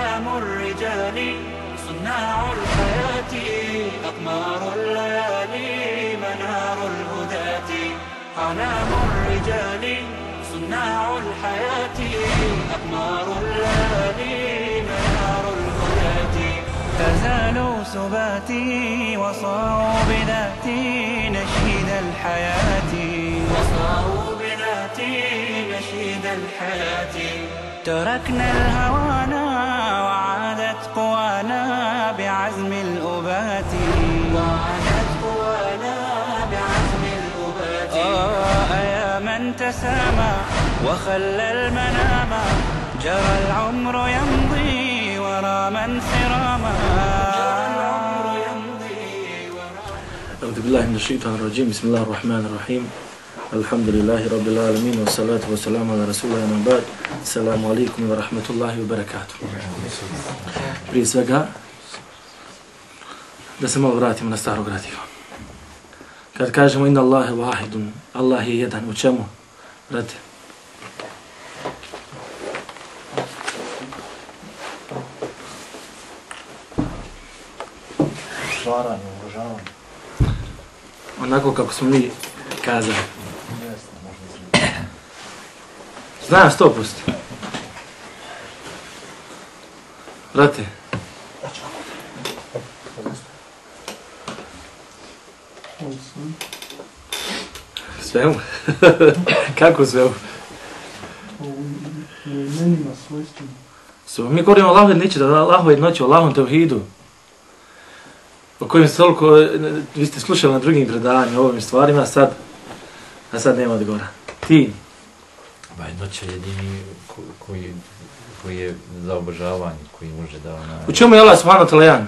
علام الرجال صناع الحياة أقمار الليالي منار الهداة علام الرجال صناع الحياة أقمار الليالي منار الهداة فزالوا سباتي وصاروا بذاتي نشيد الحياة وصاروا بذاتي نشيد الحياة تركنا الهوانا وعادت قوانا بعزم الأبات وعادت قوانا بعزم الأبات يا من تسامى وخلى المنام جرى العمر يمضي ورا من سراما أعوذ بالله من الشيطان الرجيم بسم الله الرحمن الرحيم الحمد لله رب العالمين والصلاة والسلام على رسول الله من بعد السلام عليكم ورحمة الله وبركاته. Prije svega da se malo vratimo na staro gradivo. Kad kažemo inna Allahe vahidun, Allah je jedan, u čemu? Brate. Stvaranje, uvažavanje. Onako kako smo mi kazali. Znaš 100%. Brate. Svemu? Kako svemu? U imenima, svojstvima. Mi govorimo o Allahove jednoći, da Allahove jednoći, o Allahom tevhidu. O kojim se toliko, vi ste slušali na drugim predavanjima o ovim stvarima, a sad nema odgovora. Ti? Ba jednoća je jedini koji je za obožavanje, koji može da ona... U čemu je Allah subhanahu wa ta'ala jedan?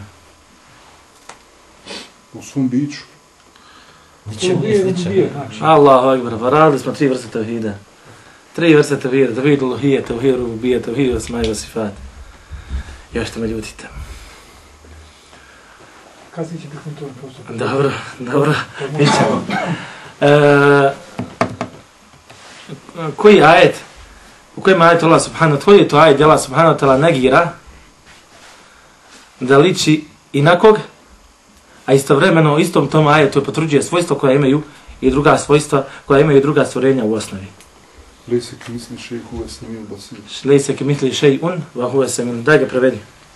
U svom biću. Ničem nije sličan. Allahu akbar, pa radili smo 3 vrste tevhida. 3 vrste tevhida, tevhid uluhije, tevhid rububije, tevhid asma'i wa sifat. Još što me ljutite. Kasnije će biti to postupak. Dobro, nećemo. Koji ajet, u kojem ajetu Allah subhanahu wa ta'ala, koji je to ajet Allah subhanahu wa ta'ala negira da liči i na kog, a istovremeno u istom tom ajetu potvrđuje svojstva koja imaju i druga svojstva, koja imaju i druga stvorenja u osnovi. Lejse ki misli šej huve samil basir. Lejse ki misli šej un, va huve samil. Daj ga prevedi.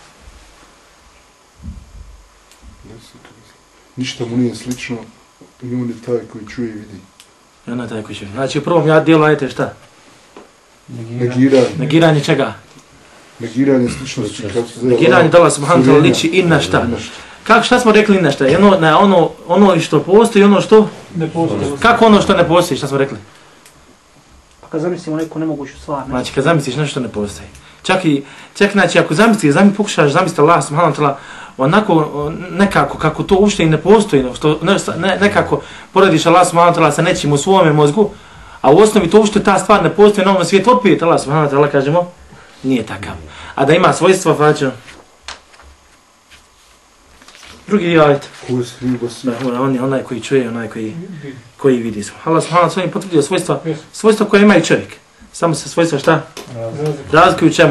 Ništa mu nije slično i on je taj koji čuje i vidi. I on je taj koji čuje. Znači u prvom dijelu ajete šta? Negiranje. Negiranje čega? Negiranje sličnosti. Negiranje da Allah subhanahu wa ta'ala liči i na šta? Šta smo rekli na šta? Ono što postoji i ono što? Ne postoji. Kako ono što ne postoji? Šta smo rekli? Pa kad zamislimo neku nemoguću stvar. Ne? Znači kad zamisliš nešto što ne postoji. Čak znači ako pokušaš zamisliti Allah subhanahu wa ta'ala onako nekako kako to uopšte i ne postoji, nekako porediš Allah subhanahu wa ta'ala sa nečim u svome mozgu, a u osnovi to uopšte ta stvar ne postoji na ovom svijetu, opet Allah subhanahu wa ta'ala kažemo nije takav. A da ima svojstva, fađo. Drugi dio ajte. Onaj koji čuje, onaj koji vidi. Allah subhanahu wa ta'ala potvrdio svojstva koje ima i čovjek. Samo se svojstva šta? Razlikuju čemu?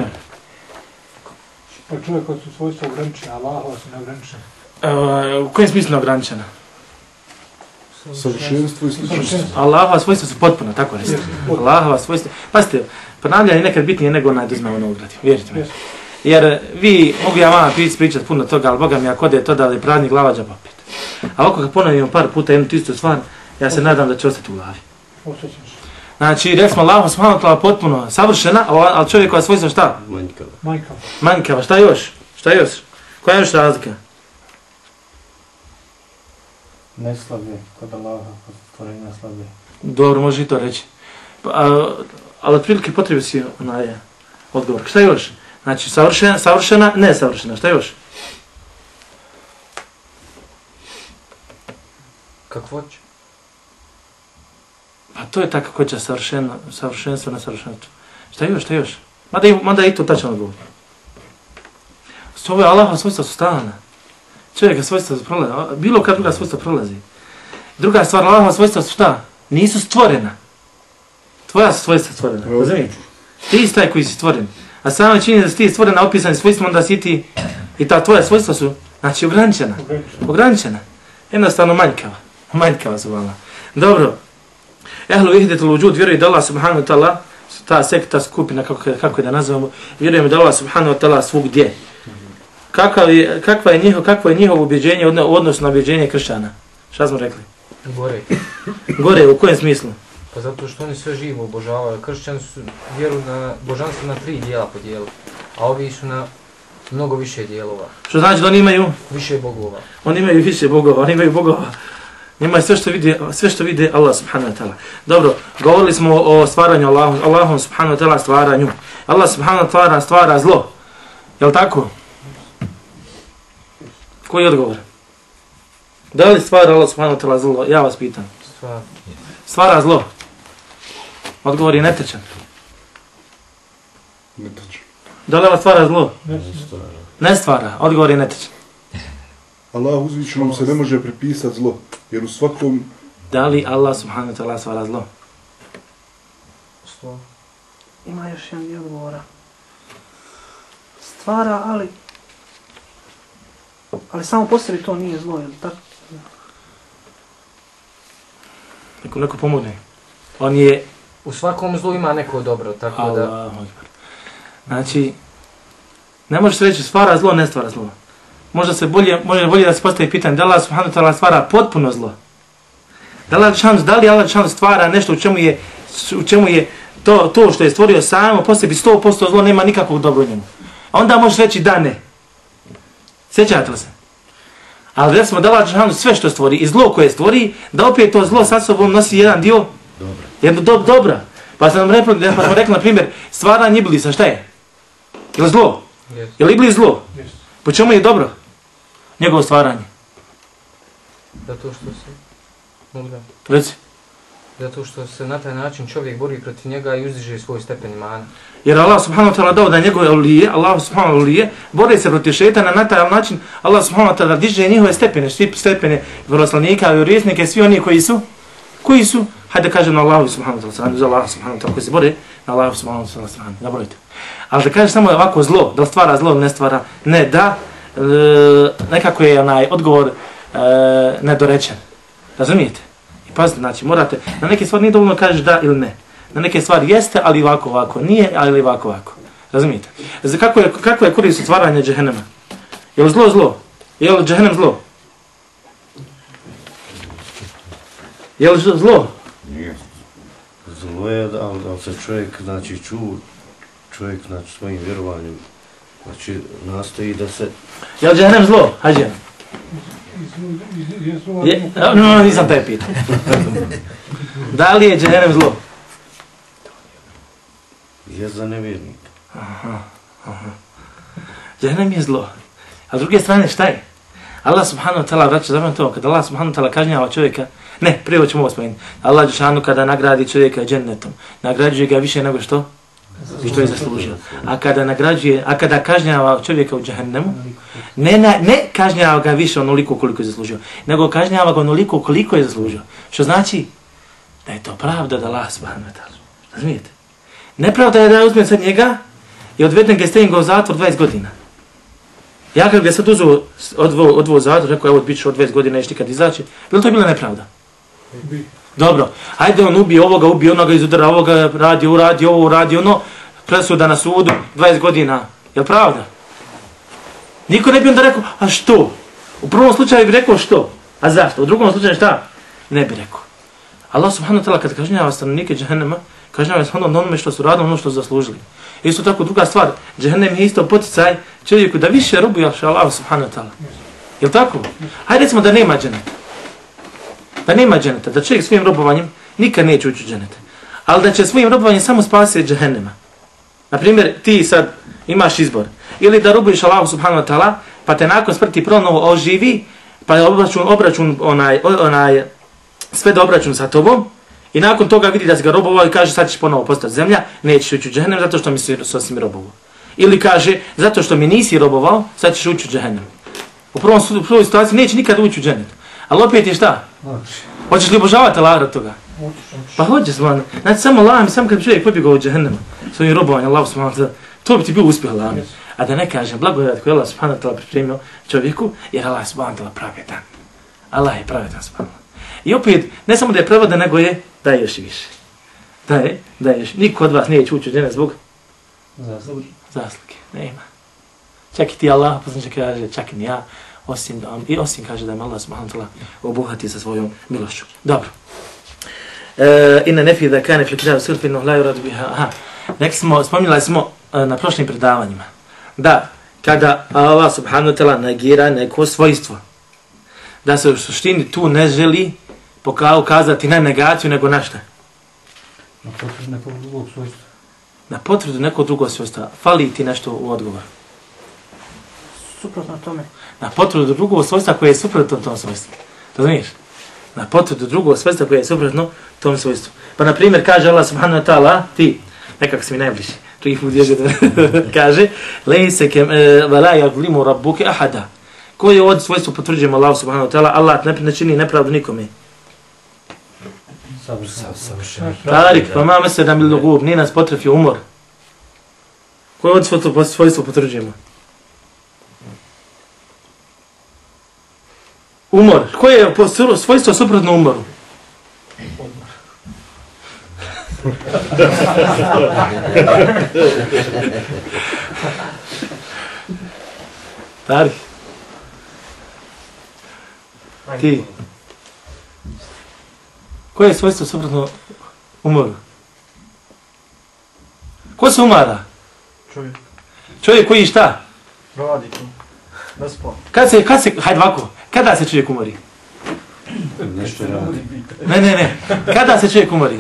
Pa čovjek od su svojstva ograničena, Allahova su neograničena. U kojem smislu neograničena? Savršenstvo i sličnosti. Allahova svojstva su potpuno, tako nešto. Allahova svojstva. Pazite, ponavljanje je nekad bitnije nego onaj da uzme ono ugradi. Vjerite mi. Jer vi, mogu ja vama pričati puno toga, ali Boga mi ako ode to da li praznik glava džaba opet. A ako ga ponovimo par puta jednu istu stvar, ja se nadam da će ostati u glavi. Znači, rekli smo Allahova subhanahu wa ta'ala potpuno savršena, ali čovjekova svojstva šta? Manjkava. Šta još? Koja je još razlika? Ne slabije, kod Allaha, kod stvorenja slabije. Dobro, može i to reći. Ali otprilike potrebi si onaj odgovor. Šta još? Znači, savršena, nesavršena. Šta još? Kakvoća? Pa to je ta kakvoća savršenstvo, nesavršenstvo. Šta još? Mada je i to tačno odgovor. Ovo je Allahova svojstva su stalna. Čovjeka svojstva prolazi. Bilo kad druga svojstva prolazi. Druga stvar, Allahova svojstva su šta? Nisu stvorena. Tvoja su svojstva stvorena. Razumijete? Ti si taj koji si stvoren. A sama činjenica da si ti stvorena opisanim svojstvom, onda si ti i ta tvoja svojstva su, znači, ograničena. Ograničena. Jednostavno manjkava su vala. Dobro. Ehlu vihdetul uđud vjeruje da Allah subhanahu wa ta'ala, ta sekta skupina, kako je da nazvamo, vjerujemo da Allah subhanahu wa ta'ala svugdje. Kakvo je njihovo ubjeđenje u odnosu na ubjeđenje kršćana? Šta smo rekli? Gore. Gore, u kojem smislu? Pa zato što oni sve živo obožavaju. Kršćani su vjeru na božanstvo na 3 dijela podijeli, a ovi su na mnogo više dijelova. Što znači da oni imaju? Više bogova. Oni imaju više bogova, oni imaju bogova. Njima je sve što vide Allah subhanahu wa ta'ala. Dobro, govorili smo o stvaranju Allahom subhanahu wa ta'ala stvaranju. Allah subhanahu wa ta'ala stvara zlo. Jel' tako? Koji je odgovor? Da li stvara Allah subhanahu wa ta'ala zlo? Ja vas pitam. Stvara zlo. Odgovor je netečan. Netečan. Da li Allah stvara zlo? Ne stvara. Odgovor je netečan. Allah uzvišenom se ne može pripisati zlo, jer u svakom... Da li Allah subhanahu wa ta'ala stvara zlo? Ima još jedan dio odgovora. Stvara, ali samo po sebi to nije zlo, je li tako? Neko pomogne. On je... U svakom zlu ima neko dobro, tako da... Allah. Znači, ne može se reći stvara zlo, ne stvara zlo. Može bolje da se postavi pitanje da Allah subhanahu wa ta'ala stvara potpuno zlo. Da li Allah stvara nešto u čemu je to što je stvorio samo po sebi 100% zlo, nema nikakvog dobra u njemu. A onda možeš reći da ne. Sjećate li se? Ali recimo da Allah sve što stvori i zlo koje stvori, da opet to zlo sa sobom nosi jedan dio dobra. Pa sam rekli, na primjer, stvaranje iblisa, šta je? Je li zlo? Yes. Je li iblis zlo? Yes. Po čemu je dobro? Njegovo stvaranje. Zato što se... Mogu da... Reci. Zato što se na taj način čovjek bori protiv njega i uzdiže svoj stepen imana. Jer Allah subhanahu wa ta'ala dao da njegove ulije, Allah subhanahu wa ta'ala bore se protiv šetana na taj način, Allah subhanahu wa ta'ala diže njihove stepene vjeroslanika, vjerovjesnike, svi oni koji su, hajde kažem na Allah subhanahu wa ta'ala, za Allah subhanahu wa ta'ala, koji se bore na Allah subhanahu wa ta'ala, zaborite. Ali da kažeš samo ovako zlo, da stvara zlo ili ne stvara, ne da, nekako je odgovor nedorečen. Razumijete? I pazite, znači morate, na neke stvari nije dovoljno kažeš da ili ne. Na neke stvari jeste, ali ovako, nije, ali ovako. Razumijete? Kako je korist stvaranja džehennema? Je li zlo? Je li džehennem zlo? Je li zlo? Nije. Zlo je, ali se čovjek, znači čovjek svojim vjerovanjem, znači nastoji da se... Je li džehennem zlo? Hađe. No, nisam taj pitao. Da li je džehennem zlo? Je za nevjernika. Aha. Džehennem je zlo. A s druge strane šta je? Allah subhanahu wa ta'ala vraća zapravo to, kada Allah subhanahu wa ta'ala kažnjava čovjeka, ne, prije ćemo ovo spomenuti. Allah džeshanu kada nagradi čovjeka džennetom, nagrađuje ga više nego što je zaslužio. A kada kažnjava čovjeka u džehennemu, ne kažnjava ga više onoliko koliko je zaslužio, nego kažnjava ga onoliko koliko je zaslužio. Što znači da je to pravda da Allah subhanahu wa ta'ala. Razumijete? Nepravda je da uzmem sad njega i odvedem ga i stavim ga u zatvor 20 godina. Ja kad ga sad odveo zatvor, rekao evo bit ću od 20 godina, neš nikad izaći, bi li to bila nepravda? Dobro, ajde on ubije ovoga, ubije onoga, izudara ovoga, radi ono, presuda na sudu, 20 godina, je li pravda? Niko ne bi onda rekao, a što? U prvom slučaju bi rekao što, a zašto? U drugom slučaju šta? Ne bi rekao. Allah subhanahu wa ta'ala kad kažnjava stanovnike džehennema, kažnjava se onome što su radili, ono što su zaslužili. Isto tako druga stvar, džehennem je isto poticaj čovjeku da više robuje Allah subhanahu wa ta'ala. Je li tako? Hajde recimo da nema dženeta. Da čovjek svojim robovanjem nikad neće ući u dženet. Ali da će svojim robovanjem samo spasiti džehennema. Naprimjer, ti sad imaš izbor. Ili da robuješ Allah subhanahu wa ta'ala, pa te nakon smrti pronovo oživi, pa obračun sve da obračun sa tobom, i nakon toga vidi da si ga robovao i kaže sad ćeš ponovo postati zemlja, nećeš ući u džehennem zato što si mi robovao. Ili kaže zato što mi nisi robovao, sad ćeš ući u džehennem. U prvoj situaciji neće nikad ući u džennet. Ali opet je šta? Hoćeš li obožavati Allah od toga? Pa hoćeš, man. Znači samo Allah, samo kad bi čovjek pobjegao u džehennema, svojim robovanjem, Allah subhanahu wa ta'ala, To bi ti bio uspjeh, Allah. A da ne kažem, blagodat koju Allah subhanahu wa ta'ala pripremio čovjeku, jer Allah subhanahu wa ta'ala pravedan. Allah je pravedan subhanahu. I opet, ne samo da je pravedan, nego je daje još i više. Daje još. Niko od vas neće ući u džene zbog zasluge. Nema. Čak i ti Allah, poslanče kaže, čak i ni ja, osim kaže da je Allah subhanahu wa ta'ala obuhati sa svojom milošću. Dobro. Inna nefi da kane fil kitabi sulfinu la yuradu biha. Aha. Spominjali smo na prošlim predavanjima da kada Allah subhanahu wa ta'ala negira neko svojstvo, da se u suštini tu ne želi ukazati na negaciju nego na šta? Na potvrdu nekog drugog svojstva. Na potvrdu nekog drugog svojstva. Fali ti nešto u odgovoru. Suprotno tome. Na potvrdu drugog svojstva koje je suprotno tom svojstvu. Razumiješ? Na potvrdu drugog svojstva koje je suprotno tom svojstvu. Pa na primjer kaže Allah subhanahu wa ta'ala, ti, nekako si mi najbliži, tu ih udježe da kaže, lejse kem vala yadlimu rabbuke ahada. Koje od svojstvo potvrđujemo Allah subhanahu wa ta'ala, Allah ne čini nepravdu nikome. Tarik, pa mame se da mi lugub, nije nas potrefio umor. Koje od svojstvo potvrđujemo? Umor. Koje je svojstvo suprotno umoru? Tarik. Ti. Koje je svojstvo suprotno umoru? Ko se umara? Čovjek. Čovjek koji šta? Radi to. Bespo. Kad se, hajde ovako, kada se čovjek umori? Nešto radi. Ne. Kada se čovjek umori?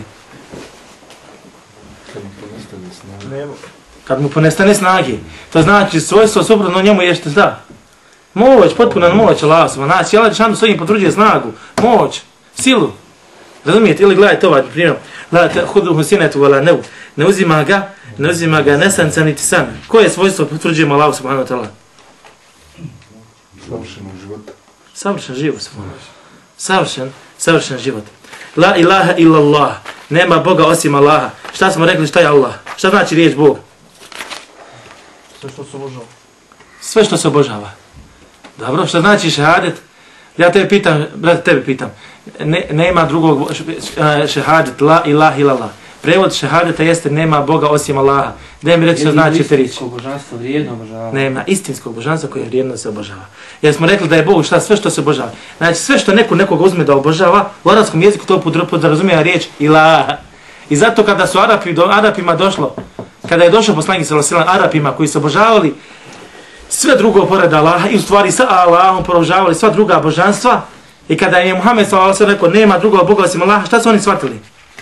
Kad mu ponestane snage. To znači svojstvo suprotno njemu je šta? Moć, potpuna moć Allah. Znači, Allah Đelešanu svojim potvrđuje snagu, moć, silu. Razumijete? Ili gledajte ovaj primjer. Gledajte, huduhu sinetu vala nevu. Ne uzima ga nesanca niti san. Koje svojstvo potvrđujemo Allah subhanahu wa ta'ala? Savršenog života. Savršen život, savršen život. La ilaha illallah. Nema Boga osim Allaha. Šta smo rekli, šta je Allah? Šta znači riječ Bog? Sve što se obožava. Sve što se obožava. Dobro, šta znači šehadet? Ja tebe pitam, brate, tebe pitam. Nema drugog šehadet, la ilaha illallah. Prevod šehadeta jeste nema Boga osim Allaha. Gdje mi reći što znači te riječi? Istinsko božanstvo vrijedno obožava. Nema istinskog božanstva koje je vrijedno se obožava. Jer smo rekli da je Bog šta sve što se obožava. Znači sve što nekoga uzme da obožava, u arapskom jeziku to podrazumijeva riječ ilaha. I zato kada su Arapima došlo, kada je došao poslanik sallallahu alejhi ve sellem Arapima koji su obožavali sve drugo pored Allaha i u stvari sa Allahom obožavali sva druga božanstva, i kada je Muhammed sallallahu alejhi ve sellem rekao nema drugog Boga osim Allaha, šta su oni shvatili?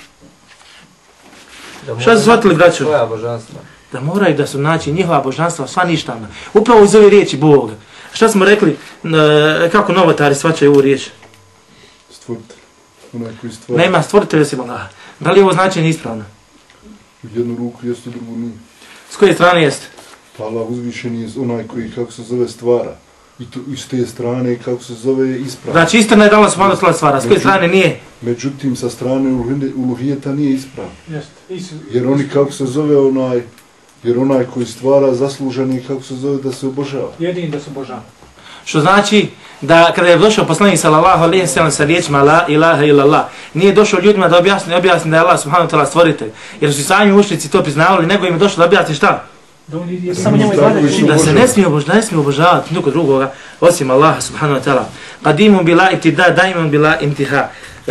Šta su shvatili, braćo? Svoja božanstva. Da moraju da su naći njihova božanstva sva ništavna. Upravo iz ove riječi Boga. Šta smo rekli, kako novotari shvaćaju ovu riječ? Stvoritelj. Onaj koji stvara. Nema stvoritelja osim Allaha. Da li je ovo značenje ispravno? U jednu ruku jeste, u drugu nije. S koje strane jeste? Pa Allah uzvišen je onaj koji, kako se zove, stvara. I to s te strane, kako se zove, ispravno. Znači istina je da Allah subhanahu wa ta'ala stvara, s koje strane nije? Međutim, sa strane uluhijeta nije ispravno. Jeste. Jer oni, kako se zove, onaj koji stvara zaslužen je, kako se zove, da se obožava. Jedin da se obožava. Što znači da kada je došao poslanik sallallahu alejhi ve sellem sa riječima la ilaha illallah, nije došao ljudima da objasni da je Allah subhanahu wa ta'ala stvoritelj. Jer su sami mušrici to priznavali, nego im je došlo da objasni šta? Samo njemu izgledaju. Da se ne smije obožavati nikog drugoga osim Allaha subhanahu wa ta'ala. Qadimun bila ibtida, daimun bila intiha.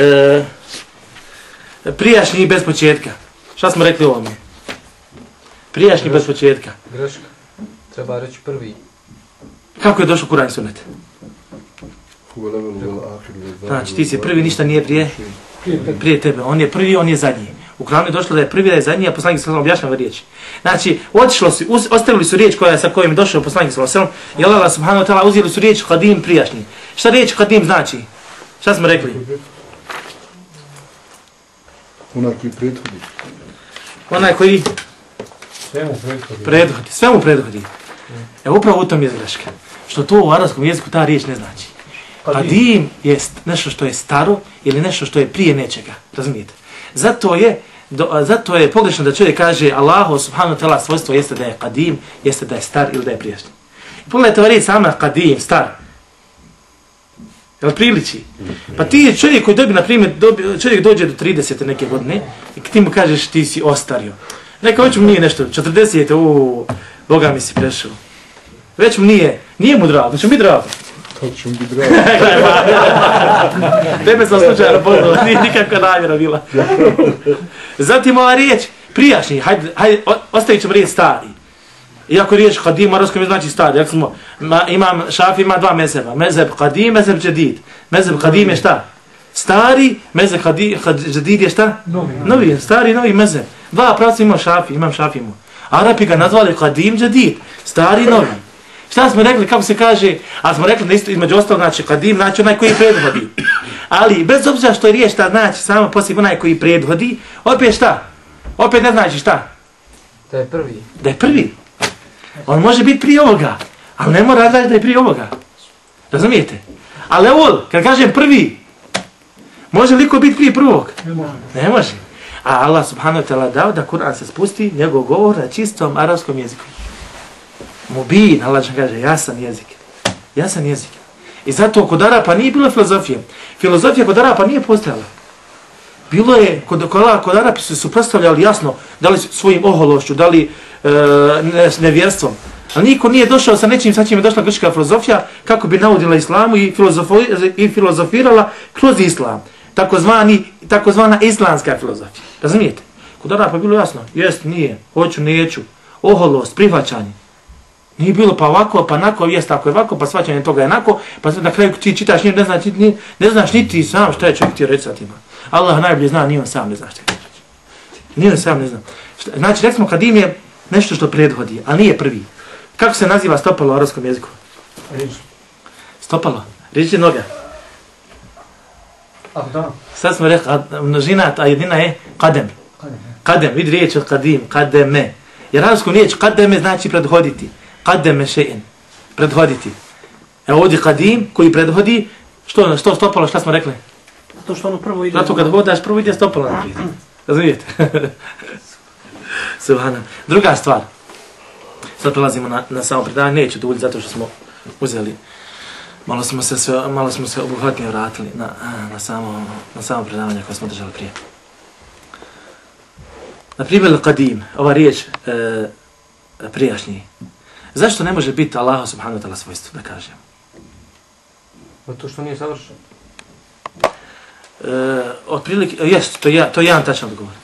Prijašnji bez početka. Šta smo rekli o ovome? Prijašnji bez početka. Greška. Treba reći prvi. Kako je došao Kur'an i Sunnet? Znači ti si prvi, ništa nije prije tebe. On je prvi, on je zadnji. U Kur'anu je došlo da je prvi, da je zadnji, a poslanik sallallahu objašnjava riječ. Znači, ostavili su riječ sa kojim je došao poslanik sallallahu i Allah subhanahu wa ta'ala uzeli su riječ qadim prijašnji. Šta riječ qadim znači? Šta smo rekli? Onaj koji prethodi. Onaj koji Svemu svemu prethodi. Upravo u tom je greška. Što to u arapskom jeziku ta riječ ne znači. Qadim je nešto što je staro ili nešto što je prije nečega. Razumijete? Zato je Zato je pogrešno da čovjek kaže Allahu subhanahu wa ta'ala svojstvo jeste da je kadim, jeste da je star ili da je prijašnji. Pogledajte ova riječ sama kadim, star. Jel priliči? Pa ti čovjek koji dobi, na primjer, čovjek dođe do 30 neke godine i ti mu kažeš ti si ostario. Neka već mu nije nešto, 40, Boga mi si prešao. Već mu nije mu drago, će mu biti drago. Kako će mu biti drago? Tebe sam slučajno poznao, nije nikakva namjera bila. Zatim ova riječ, prijašnji, hajde, ostavit ćemo riječ stari. Iako riječ kadim, arabskom znači stari. Jak smo, imam Šafi ima dva mezheba. Mezheb kadim, mezheb džedid. Mezheb kadim je šta? Stari, mezheb džedid je šta? Novi, stari, novi mezheb. Dva pravca imam Šafi, imam. Arapi ga nazvali kadim, džedid. Stari, novi. Šta smo rekli, kako se kaže? A smo rekli da isto između ostalog znači kadim, znači onaj koji predvodi. Ali bez obzira što je riječ šta znači samo poslije onaj koji predvodi, opet šta? Opet ne znači šta? Da je prvi. Da je prvi. On može biti prije ovoga, ali ne mora znači da je prije ovoga. Razumijete? Ali evo, kad kažem prvi, može li ko biti prije prvog? Ne može. A Allah subhanahu wa ta'ala dao da Kur'an se spusti, njegov govor na čistom arapskom jeziku. Mubin, Allah kaže, jasan jezik. I zato kod Arapa nije bilo filozofije. Filozofija kod Arapa nije postojala. Bilo je, kod Arapi su suprotstavljali jasno, da li svojim ohološću, da li nevjerstvom. Ali niko nije došao sa nečim, sad čim je došla grčka filozofija, kako bi naudila islamu i filozofirala kroz islam. Takozvana islamska filozofija. Razumijete? Kod Arapa bilo jasno, jest, nije, hoću, neću, oholost, prihvaćanje. Nije bilo pa ovako, pa onako, jest ako je ovako, pa svačanje toga je onako, pa na kraju ti čitaš, ne znaš ni ti sam šta je čovjek ti reći sa tima. Allah najbolje zna, ni on sam ne zna šta je reći. Ni on sam ne zna. Znači, rekli smo kadim je nešto što prethodi, a nije prvi. Kako se naziva stopalo u arapskom jeziku? Stopalo. Riječ je noga. Sad smo rekli, množina, a jedina je kadem. Kadem, vidi riječ od kadim, kademe. Jer arapskom riječ kademe znači predhoditi. Kademe še'in, predhoditi. Evo ovdje kadim koji predhodi, što stopalo, šta smo rekli? To što ono prvo ide. Zato kad hodaš, prvo ide stopalo naprijed. Razumijete? Subhana. Druga stvar. Sad prelazimo na samo predavanje, neću duljiti zato što smo uzeli. Malo smo se obuhvatnije vratili na samo predavanje koje smo držali prije. Na primjer, kadim, ova riječ prijašnji. Zašto ne može biti Allah subhanahu wa ta'ala svojstvo, da kažem? To što nije savršen. Otprilike, jest, to je jedan tačan odgovor.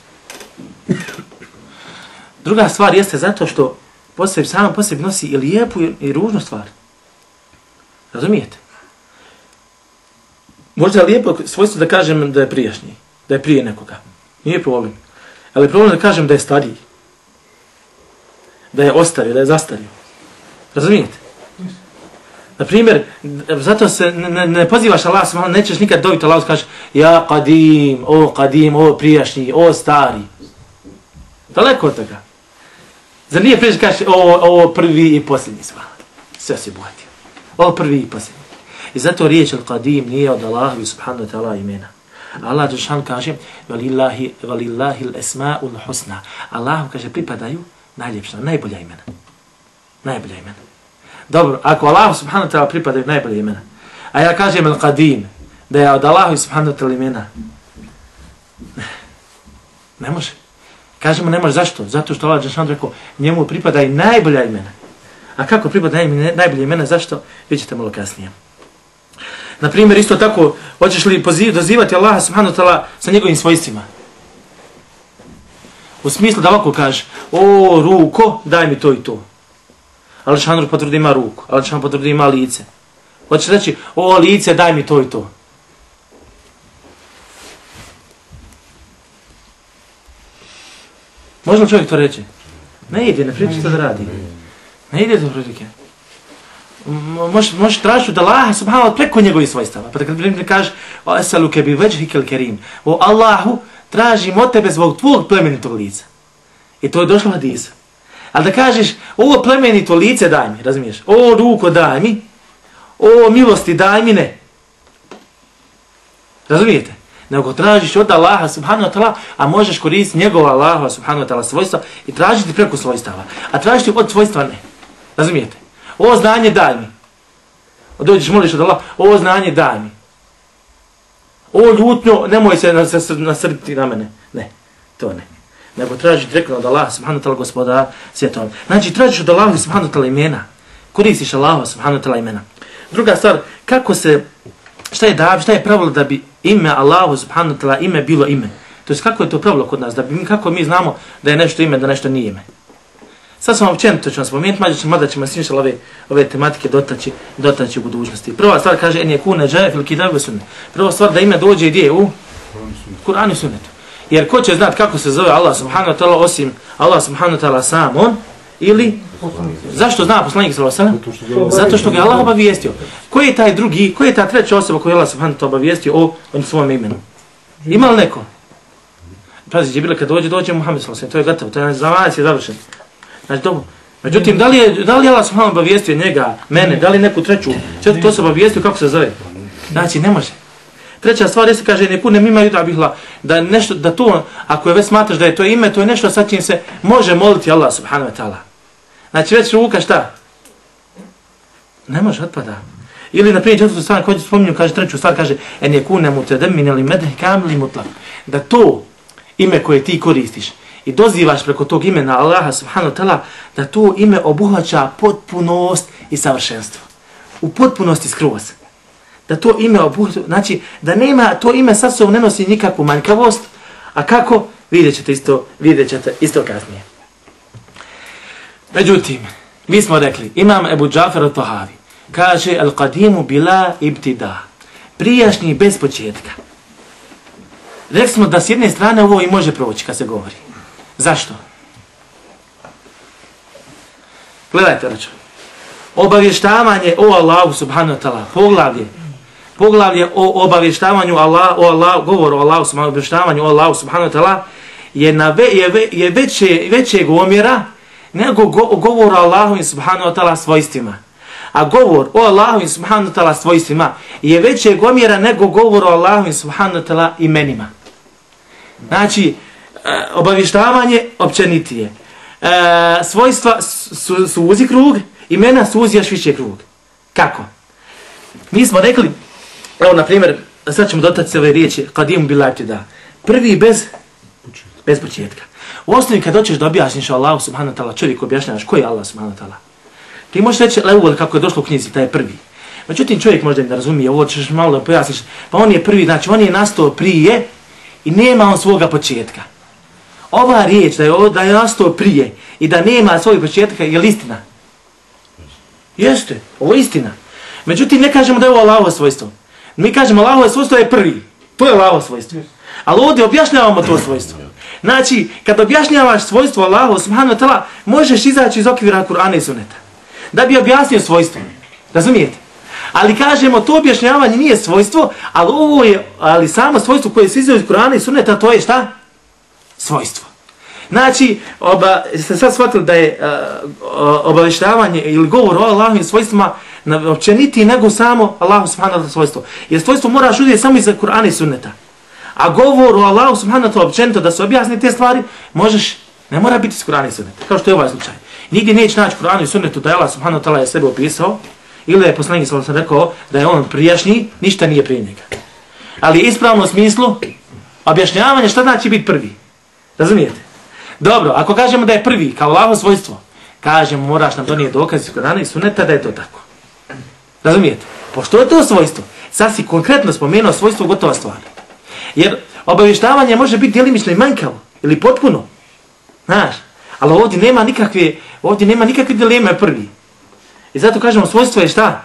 Druga stvar jeste zato što sam po sebi nosi i lijepu i ružnu stvar. Razumijete? Možda je lijepo svojstvo da kažem da je prijašnji, da je prije nekoga. Nije problem. Ali problem da kažem da je stariji. Da je ostario, da je zastario. Razumijete? Naprimjer, zato se ne pozivaš Allah, nećeš nikad dobiti Allah, kažeš ja kadim, o prijašnji, o stari. Daleko od toga. Zar nije prijašnji kažeš ovo prvi i posljednji svala. Sve si bogatio. Ovo prvi i posljednji. I zato riječ al-kadim nije od Allahovi subhanahu wa ta'ala imena. Allah Đelšan kaže valillahi al-esma'ul husna. Allahu kaže pripadaju najljepša, najbolja imena. Najbolja imena. Dobro, ako Allahu subhanahu wa ta'ala pripadaju najbolja imena, a ja kažem al-kadim, da je od Allahu subhanahu wa ta'ala imena, ne može. Kažemo ne može, zašto? Zato što Allah Đelšan rekao, njemu pripadaju najbolja imena. A kako pripadaju najbolja imena, zašto? Vidjet ćete malo kasnije. Naprimjer, isto tako, hoćeš li dozivati Allaha subhanahu wa ta'ala sa njegovim svojstvima? U smislu da ovako kaže, o ruko, daj mi to i to. Allah šanu potvrdi ima ruku, Allah šanu potvrdi ima lice. Hoćeš reći, o lice, daj mi to i to. Može li čovjek to reći? Ne ide, ne priječi što da radi. Ne ide to prilike. Možeš tražiti da Allah subhanahu preko njegovih svojstava. Pa da kad kažeš o esaluke bi veđhikel kerim, o Allahu tražim od tebe zbog tvojeg plemenitog lica. I to je došlo hadisa. Ali da kažeš ovo plemenito lice daj mi, razumiješ? O ruko daj mi, o milosti daj mi, ne. Razumijete? nego tražiš od Allaha subhanahu wa ta'ala, a možeš koristiti njegova Allaha subhanahu wa ta'ala svojstva i tražiti preko svojstava. A tražiti od svojstva ne. Razumijete? Ovo znanje daj mi. Dođeš, moliš od Allaha, ovo znanje daj mi. Ovo ljutnjo, nemoj se nasrditi na mene. Ne, to ne. Nego tražiš direktno od Allaha subhanahu wa ta'ala gospodara svjetova. Znači tražiš od Allaha subhanahu wa ta'ala imena. Koristiš Allaha subhanahu wa ta'ala imena. Druga stvar, šta je pravilo da bi ime Allahu subhanahu wa ta'ala ime bilo ime? To jest kako je to pravilo kod nas, kako mi znamo da je nešto ime, da nešto nije ime? Sad sam općenito ću vam spomenuti, mada ćemo snišali ove tematike dotaći u budućnosti. Prva stvar kaže, en je kune džaje fil kitabi wa sunne. Prva stvar da ime dođe gdje u Kur'anu i sunnetu. Jer ko će znati kako se zove Allah subhanahu wa ta'ala osim Allah subhanahu wa ta'ala sam on ili zašto zna poslanik sallallahu alejhi ve sellem? Zato što ga Allah obavijestio. Ko je taj drugi, ko je ta treća osoba koju je Allah subhanahu wa ta'ala obavijestio o svom imenu? Ima li neko? Pazi, Džibril kad dođe Muhammed sallallahu alejhi ve sellem, to je gotovo, to je zamajac je završen. Znači dobro. Međutim, da li je Allah subhanahu obavijestio njega, mene, da li neku četvrtu osobu obavijestio kako se zove? Znači, ne može. Treća stvar je se kaže nekune mima juda bihla, da nešto, da to, ako je već smatraš da je to ime, to je nešto sa čim se može moliti Allah subhanahu wa ta'ala. Znači već ruka šta? Ne može, otpada. Ili na primjer četvrtu stvar, koju spominju, kaže treću stvar, kaže en nekune mutedemmin ili medh kamili mutlak. Da to ime koje ti koristiš i dozivaš preko tog imena Allaha subhanahu wa ta'ala, da to ime obuhvaća potpunost i savršenstvo. U potpunosti skroz. Da to ime obuhvaća, znači da nema, to ime sa sobom ne nosi nikakvu manjkavost, a kako? Vidjet ćete isto kasnije. Međutim, mi smo rekli, imam Ebu Džafer al-Tahavi, kaže al-qadimu bila ibtida, prijašnji bez početka. Rekli smo da s jedne strane ovo i može proći kad se govori. Zašto? Gledajte, račun. Obavještavanje o Allahu subhanahu wa ta'ala, poglavlje o obavještavanju govor o Allahu subhanahu, obavještavanju o Allahu subhanahu wa ta'ala je većeg omjera nego govor o Allahu subhanahu wa ta'ala svojstvima. A govor o Allahu subhanahu wa ta'ala svojstvima je većeg omjera nego govor o Allahu subhanahu wa ta'ala imenima. Znači, obavještavanje općenitije. Svojstva suzi krug, imena suzi još više krug. Kako? Mi smo rekli, evo na primjer, sad ćemo dotati se ove riječi, qadim bila ibtida. Prvi bez početka. U osnovi kad hoćeš da objasniš Allahu subhanahu wa ta'ala, čovjek objašnjavaš ko je Allah subhanahu wa ta'ala. Ti možeš reći leuvol kako je došlo u knjizi, taj je prvi. Međutim, čovjek možda ne razumije, ovo ćeš malo da pojasniš, pa on je prvi, znači on je nastao prije i nema on svoga početka. Ova riječ da je nastao prije i da nema svojeg početka je li istina? Jeste, ovo je istina. Međutim, ne kažemo da je ovo Allahovo svojstvo. Mi kažemo Allahovo svojstvo je prvi. To je Allahovo svojstvo. Ali ovdje objašnjavamo to svojstvo. Znači, kad objašnjavaš svojstvo Allaha subhanahu wa ta'ala, možeš izaći iz okvira Kur'ana i Sunneta. Da bi objasnio svojstvo. Razumijete? Ali kažemo, to objašnjavanje nije svojstvo, ali samo svojstvo koje se izlazi iz Kur'ana i Sunneta, to je šta? Svojstvo. Znači, ste sad shvatili da je obavještavanje ili govor o Allahovim svojstvima općenitiji nego samo Allahu subhanahu wa ta'ala svojstvo. Jer svojstvo moraš uzeti samo iz Kur'ana i Sunneta. A govor o Allahu subhanahu wa ta'ala općenito da se objasni te stvari, ne mora biti iz Kur'ana i Sunneta. Kao što je ovaj slučaj. Nigdje neće naći Kur'anu i Sunnetu da je Allah subhanahu wa ta'ala je sebe opisao, ili je poslanik sallallahu alejhi ve sellem rekao da je on prijašnji, ništa nije prije njega. Ali ispravno u smislu objašnjavanje šta znači biti prvi. Razumijete? Dobro, ako kažemo da je prvi kao Allahovo svojstvo, kažemo moraš nam donijeti dokaz iz Kur'ana i Sunneta da je to tako. Razumijete? Pošto je to svojstvo, sad si konkretno spomenuo svojstvo gotova stvar. Jer obavještavanje može biti djelimično i manjkavo ili potpuno. Znaš, ali ovdje nema nikakve dileme prvi. I zato kažemo svojstvo je šta?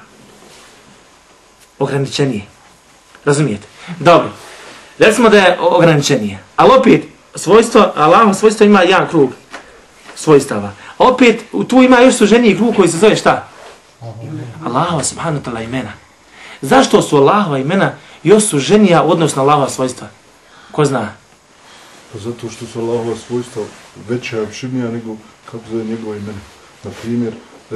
Ograničenije. Razumijete? Dobro. Recimo da je ograničenije. Ali opet, Allahovo svojstvo ima jedan krug svojstava. Opet, tu ima još suženiji krug koji se zove šta? Allahova subhanahu wa ta'ala imena. Zašto su Allahova imena još suženija odnosno Allahova svojstva? Ko zna? Pa zato što su Allahova svojstva veća i opširnija nego kako zove njegova imena. Na primjer,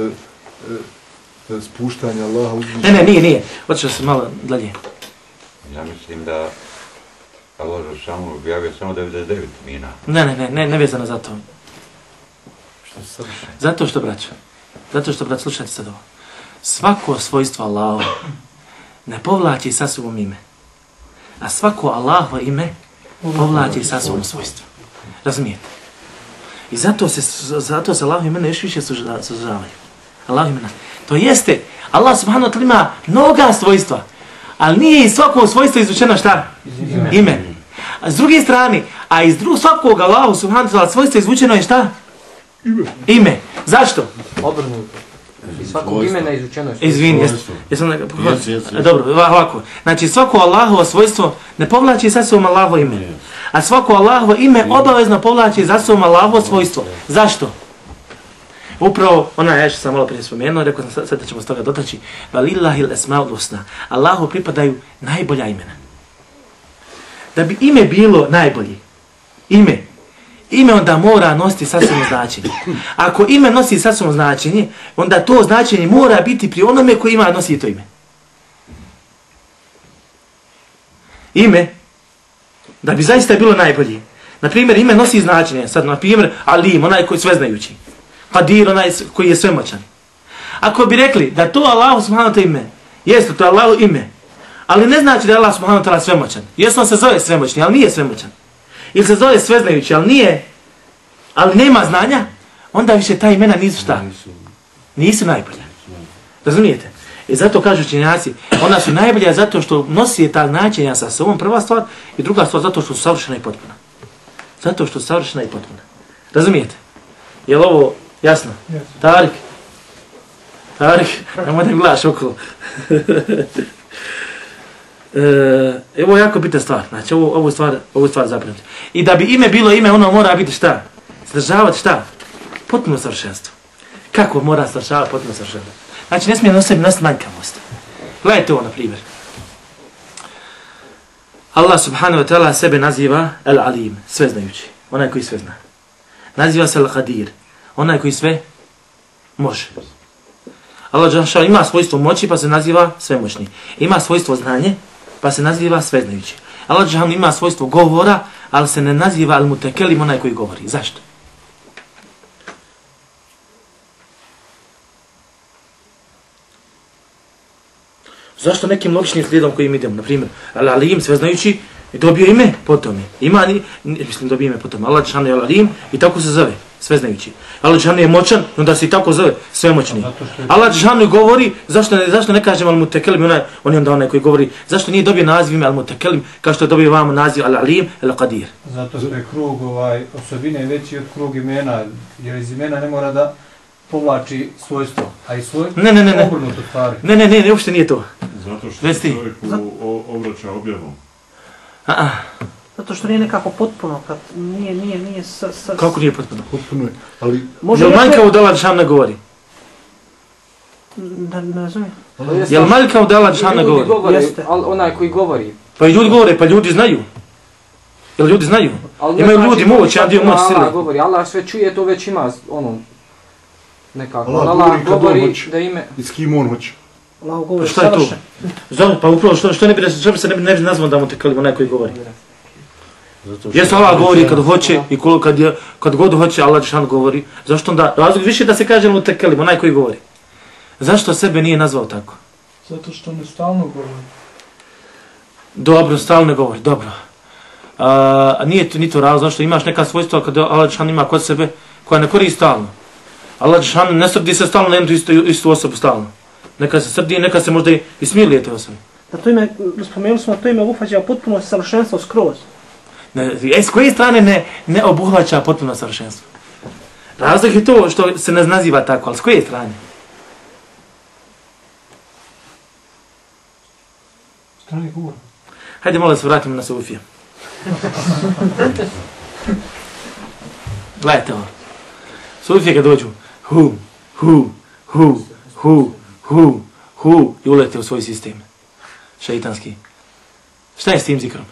spuštanje Allaha uzvišenja. Ne, nije. Otišao sam malo dalje. Ja mislim da Allah Žešanu objavio samo 99 imena. Ne vezano za to. Što se savršeno? Zato što, brat, slušajte sad ovo. Svako svojstvo Allaha ne povlači sa sobom ime. A svako Allahovo ime povlači sa sobom svojstvo. Razumijete? I zato se Allahovo imena još više sužavaju. Allahovo imena. To jeste, Allah subhanahu wa ta'ala ima mnoga svojstva, ali nije iz svakog svojstva izvučeno šta? Ime. A s druge strane, a iz svakog Allahu subhanahu wa ta'ala svojstva izvučeno je šta? Ime. Zašto? Obrnuto. Iz svakog imena izvučeno je svojstvo. Izvini, jesam dobro, ovako. Znači svako Allahovo svojstvo ne povlači sa sobom Allahovo ime. A svako Allahovo ime obavezno povlači za sobom Allahovo svojstvo. Zašto? Upravo, ja što sam malo prije spomenuo, rekao sam sad ćemo s toga dotaći, Valillahil esmaul husna. Allahu pripadaju najbolja imena. Da bi ime bilo najbolje, ime onda mora nositi sa sobom značenje. Ako ime nosi sa sobom značenje, onda to značenje mora biti pri onome koji nosi to ime. Ime, da bi zaista bilo najbolje. Naprimjer, ime nosi značenje. Sad, naprimjer, Alim, onaj koji je sveznajući. Qadir, onaj koji je svemoćan. Ako bi rekli da to Allahu subhanahu wa ta'ala ime, jeste to Allahu ime, ali ne znači da je Allah subhanahu wa ta'ala svemoćan. Jesu on se zove svemoćni, ali nije svemoćan. Ili se zove sveznajući, ali nema znanja, onda više ta imena nisu šta? Nisu najbolja. Razumijete? I zato kažu učenjaci, ona su najbolja zato što nosi ta značenja sa sobom, prva stvar, i druga stvar zato što su savršena i potpuna. Zato što su savršena i potpuna. Razumijete? Je li ovo jasno? Yes. Tarik, nemoj da mi gledaš okolo. Ovo je jako bitna stvar, znači ovu stvar zapamtite. I da bi ime bilo ime, ono mora biti šta? Sadržavati šta? Potpuno savršenstvo. Kako mora sadržavati potpuno savršenstvo? Znači ne smije na sebi nositi manjkavost. Gledajte ovo na primjer. Allah subhanahu wa ta'ala sebe naziva Al-Alim, sveznajući, onaj koji sve zna. Naziva se Al-Qadir, onaj koji sve može. Allah dželle ima svojstvo moći pa se naziva svemoćni. Ima svojstvo znanje pa se naziva sveznajući. Allah dželle ima svojstvo govora, ali se ne naziva Al-Mutakellim, onaj koji govori. Zašto? Zašto nekim logičnim slijedom kojim idemo? Naprimjer, Al-Alim, sveznajući, dobio ime po tome. Dobio ime po tome. Allah dželle je Al-Alim i tako se zove, sveznajući. Allah dželle je moćan, onda se i tako zove, svemoćni. Allah dželle govori, zašto ne kažemo Al-Mutakellim, on je onda onaj koji govori, zašto nije dobio naziv ime Al-Mutakellim, kao što je dobio vamo naziv Al-Alim, Al-Qadir. Zato što je krug osobine veći od krug imena, jer iz imena ne mora da povlači svojstvo, a i svojstvo obrnuto stvari. Ne, uopšte nije to. Zato što se čovjeku obraća objavom. Zato što nije nekako potpuno, kad nije Kako nije potpuno? Potpuno je, ali... Jel manjkavo da Allah dželle ne govori? Ne razumijem. Jel manjkavo da Allah dželle ne govori? Jeste, onaj koji govori. Pa i ljudi govore, pa ljudi znaju. Jel ljudi znaju? Imaju ljudi moć, ja dio moć sile. Allah govori, Allah sve čuje, to već ima nekako. Allah govori da ime... I s kim on hoće? Allah govori šta je to? Pa upravo što se ne bi nazvao da mu tekali onaj koji govori. Jesu Allah govori kad hoće i kad god hoće Allah dželle govori. Zašto onda? Razlog više da se kaže mu tekali onaj koji govori. Zašto sebe nije nazvao tako? Zato što ne stalno govori. Dobro, stalno govori, dobro. Nije to razlog, zašto imaš neka svojstva kad Allah dželle ima kod sebe koja ne koristi stalno. Allah dželle ne srdi se stalno na jednu istu osobu stalno. Neka se srdi, neka se možda i smilije te osobe. Da to ime, spomenuli smo, to ime obuhvaća potpuno savršenstvo skroz. S koje strane ne obuhvaća potpuno savršenstvo? Razlog je to što se ne naziva tako, ali s koje strane? Strane govora. Hajde malo da se vratimo na Sufije. Gledajte ovo. Sufije kad dođu, hu, i ulete u svoj sistem. Šeitanski. Šta je s tim zikrom?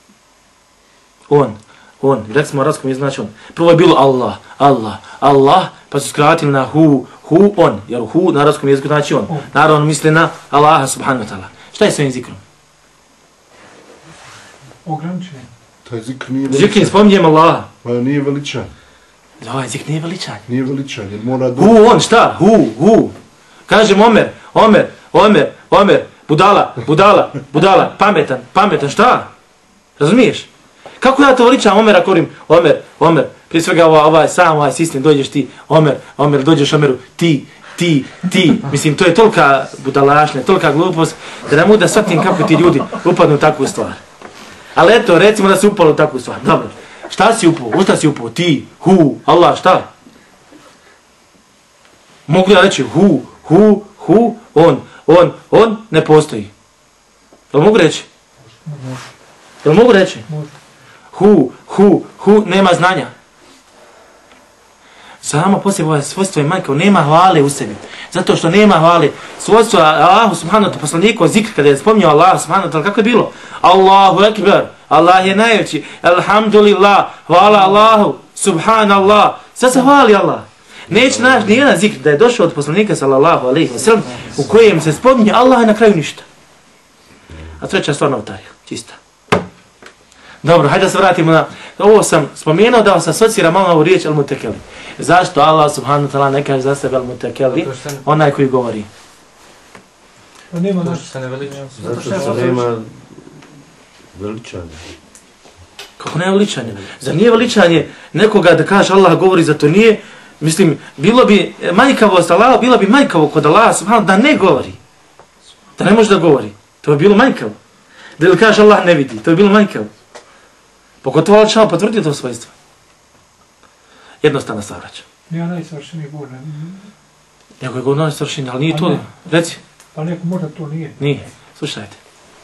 On, rekli smo u arabskom je znači on. Prvo je bilo Allah, pa su skratili na hu, on, jer hu na arabskom jeziku znači on. Naravno misli na Allaha subhanahu wa ta'ala. Šta je s ovim zikrom? Ograničenje. Taj zikr nije Zikr veličan. spominjem Allaha. Nije veličan. Ovaj zikr nije veličan. Nije veličan, jer mora da... On šta? Kažem Omer, budala, pametan, šta? Razumiješ? Kako ja to veličam Omera korim? Omer, prije svega ovaj sistem, dođeš ti, Omer, dođeš Omeru, ti. Mislim, to je tolika budalašna, tolika glupost, da ne mogu da shvatim kako ti ljudi upadnu u takvu stvar. Ali eto, recimo da si upalo u takvu stvar. Dobro, šta si upao? U šta si upao? Ti, Allah, šta? Mogu ja reći on ne postoji. Jel mogu reći? Jel mogu reći? Nema znanja. Samo poslije svojstvo je manjkavo, nema hvale u sebi. Zato što nema hvale. Svojstvo Allahu subhanahu wa ta'ala, poslaniku zikr, kada je spominjao Allah subhanahu wa ta'ala, kako je bilo? Allahu ekber, Allah je najveći, alhamdulillah, hvala Allahu, subhanallah, sve se hvali Allah. Neće naći nijedan zikr da je došao od poslanika sallallahu alejhi ve sellem u kojem se spominje Allah i na kraju ništa. A treća stvar novotarija, čista. Dobro, hajde da se vratimo na... Ovo sam spomenuo da vas asocira malo na ovu riječ al-mutekeli. Zašto Allah subhanahu wa ta'ala ne kaže za sebe al-mutekeli? Onaj koji govori. Nema što se ne veliča. Zato što nema veličanja. Kako nema veličanja? Zar nije veličanje nekoga da kaže Allah govori, zato nije? Mislim, bilo bi manjkavost Allah, bilo bi manjkavo kod Allah subhanahu da ne govori. Da ne može da govori. To bi bilo manjkavo. Da li kaže Allah ne vidi, to bi bilo manjkavo. Pogotovo Allah će potvrdio to svojstvo. Jednostavno savraća. Nije najsavršeniji govor. Nego je govor najsavršeniji, ali nije to. Reci. Pa neko možda to nije. Nije. Slušajte.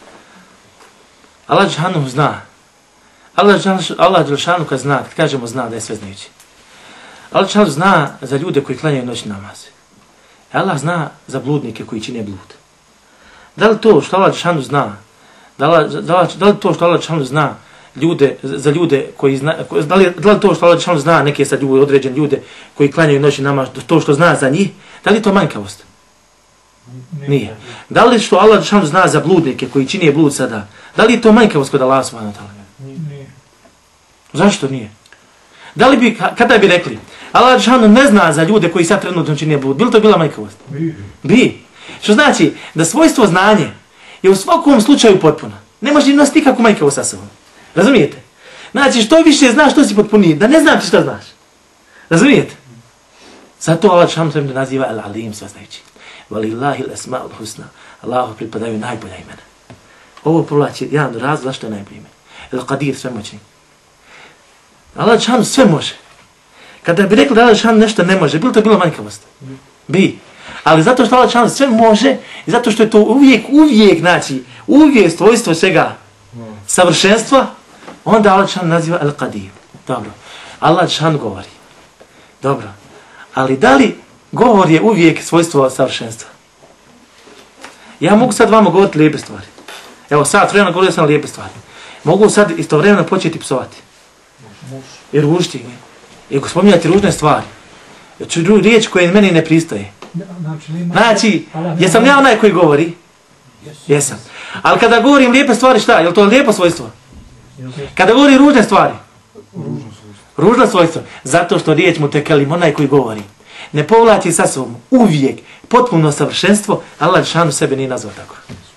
Allah džahanu zna. Allah džahanu kad zna, kad kažemo zna da je sve znajući. Allah džahanu zna za ljude koji klanjaju noćni namaz. Allah zna za bludnike koji čine blud. Da li to što Allah džahanu zna, da li to što Allah džahanu zna za ljude koji zna, da li to što Allah džahanu zna neke sad ljude, određene ljude koji klanjaju noćni namaz, to što zna za njih, da li to manjkavost? Nije. Da li što Allah džahanu zna za bludnike koji čine blud sada, da li je to manjkavost kod Allah subhanahu wa ta'ala? Nije. Zašto nije? Da li bi, kada bi rekli, Allah džahanu ne zna za ljude koji sad trenutno čine blud, bilo to bila manjkavost? Bi. Što znači da svojstvo znanje je u svakom slučaju potpuno. Ne može nositi nikakvu manjkavost sa sobom. Razumijete? Znači što više znaš, što si potpuniji, da ne znam ti šta znaš. Razumijete? Zato Allah džahanu se naziva al-alim, sve znajući. Walillahi al-asma'ul husna. Allahu pripadaju najbolja imena. Ovo provlači jedan razlog zašto je najbolje ime. El-Qadir, svemoćni. Allah džahanu sve može. Kada bi rekli da Allah džahanu nešto ne može, bilo to bilo manjkavost? Bi. Ali zato što Allah džahanu sve može i zato što je to uvijek, znači, uvijek svojstvo svega savršenstva, onda Allah džahanu naziva El-Qadir. Dobro. Allah džahanu govori. Dobro. Ali da li govor je uvijek svojstvo savršenstva? Ja mogu sad vama govoriti lijepe stvari. Evo sad vremena govorio sam lijepe stvari. Mogu sad istovremeno početi psovati. I ružiti. I spominjati ružne stvari. Ču riječ koje meni ne pristoje. Znači, jesam ja onaj koji govori? Jesam. Ali kada govorim lijepe stvari, šta? Je li to lijepo svojstvo? Kada govorim ružne stvari? Ružno svojstvo. Zato što riječ mutekelim, onaj koji govori, ne povlači sa sobom uvijek potpuno savršenstvo, Allah džahanu sebe nije nazvao tako.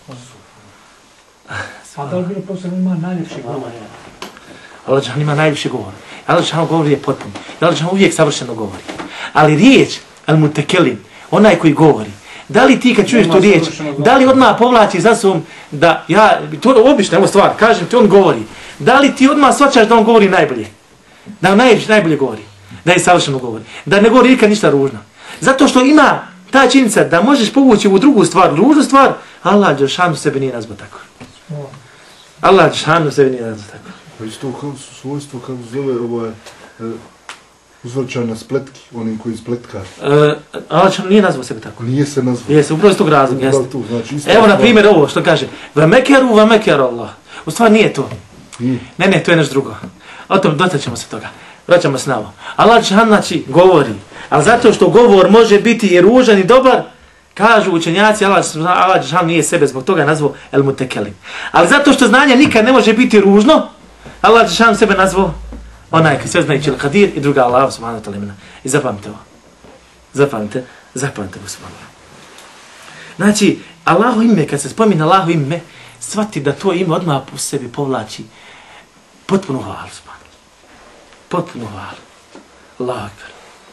A da li bilo posebno ima najljepši govor? Allah džahanu ima najljepši govor. Allah džahanu govori je potpuno. Allah džahanu uvijek savršeno govori. Ali riječ, al-mutekelim, onaj koji govori, da li ti kad čuješ tu riječ, da li odmah povlači za sobom da to obično, evo stvar, kažem ti on govori, da li ti odmah shvaćaš da on govori najbolje? Da on najbolje govori, da je savršeno govori, da ne govori nikad ništa ružno. Zato što ima ta činjenica da možeš povući u drugu stvar, ružnu stvar, Allah dželešanu sebe nije nazvao tako. Allah dželešanu sebe nije nazvao tako. Pa isto kao svojstvo, kako zove uzvrćan na spletki, onim koji spletkar. Allah dželešanu nije nazvao sebe tako. Nije se nazvao. Jeste, upravo iz tog razloga, jeste. Znači, evo na primjer ovo što kaže, ve mekeru Allah. U stvari nije to. Ne, to je nešto drugo. O tom dotaćemo se toga. Vraćamo se na ovo. Allah dželešanu znači govori. Ali zato što govor može biti i ružan i dobar, kažu učenjaci, Allah dželešanu nije sebe zbog toga nazvao el mutekelim. Ali zato što znanje nikad ne može biti ružno, Allah Đelešanu sebe nazvao onaj koji sve znajući Al-Qadir i druga Allah subhanahu wa ta'ala imena. I zapamte ovo. Zapamte ovo subhanahu. Znači, Allahu ime, kad se spomine Allahu ime, shvati da to ime odmah po sebi povlači potpuno hvalu subhanahu. Potpuno hvalu. Allahu akbar.